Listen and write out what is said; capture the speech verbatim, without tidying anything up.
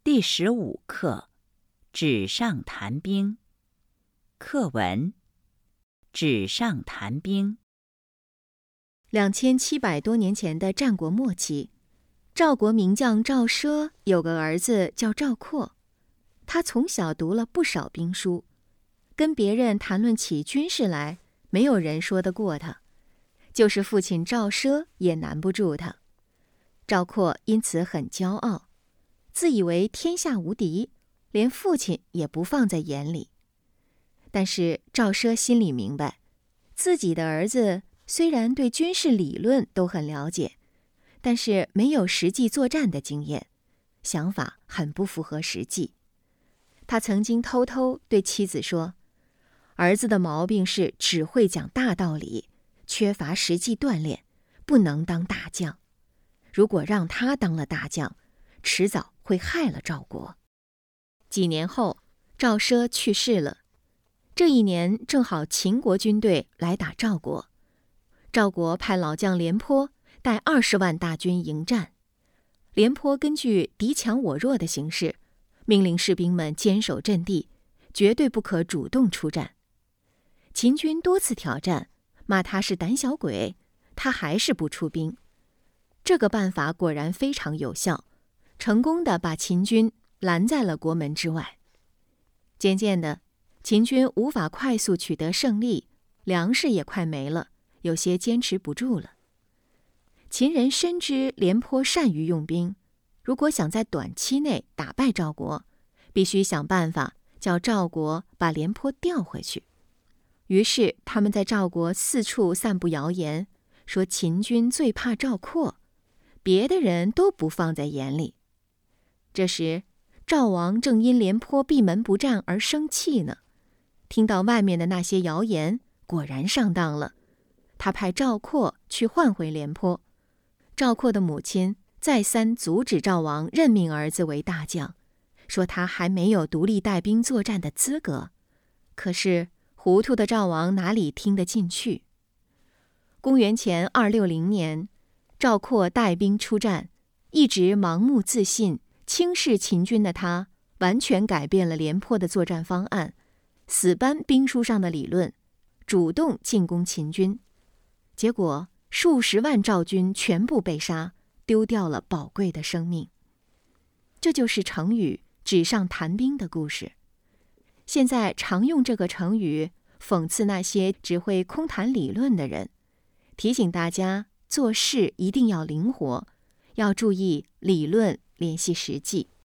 第十五课：纸上谈兵。课文：纸上谈兵。 两千七百多年前的战国末期，赵国名将赵奢有个儿子叫赵括，他从小读了不少兵书，跟别人谈论起军事来，没有人说得过他，就是父亲赵奢也难不住他。赵括因此很骄傲，自以为天下无敌，连父亲也不放在眼里。但是赵奢心里明白，自己的儿子虽然对军事理论都很了解，但是没有实际作战的经验，想法很不符合实际。他曾经偷偷对妻子说，儿子的毛病是只会讲大道理，缺乏实际锻炼，不能当大将。如果让他当了大将，迟早会害了赵国。几年后，赵奢去世了。这一年正好秦国军队来打赵国，赵国派老将廉颇带二十万大军迎战。廉颇根据敌强我弱的形势，命令士兵们坚守阵地，绝对不可主动出战。秦军多次挑战，骂他是胆小鬼，他还是不出兵。这个办法果然非常有效，成功地把秦军拦在了国门之外。渐渐的，秦军无法快速取得胜利，粮食也快没了，有些坚持不住了。秦人深知廉颇善于用兵，如果想在短期内打败赵国，必须想办法叫赵国把廉颇调回去。于是他们在赵国四处散布谣言，说秦军最怕赵括，别的人都不放在眼里。这时赵王正因廉颇闭门不战而生气呢，听到外面的那些谣言，果然上当了。他派赵括去唤回廉颇。赵括的母亲再三阻止赵王任命儿子为大将，说他还没有独立带兵作战的资格。可是糊涂的赵王哪里听得进去？公元前二六零年，赵括带兵出战，一直盲目自信、轻视秦军的他，完全改变了廉颇的作战方案，死搬兵书上的理论，主动进攻秦军。结果数十万赵军全部被杀，丢掉了宝贵的生命。这就是成语纸上谈兵的故事。现在常用这个成语讽刺那些只会空谈理论的人，提醒大家做事一定要灵活，要注意理论联系实际。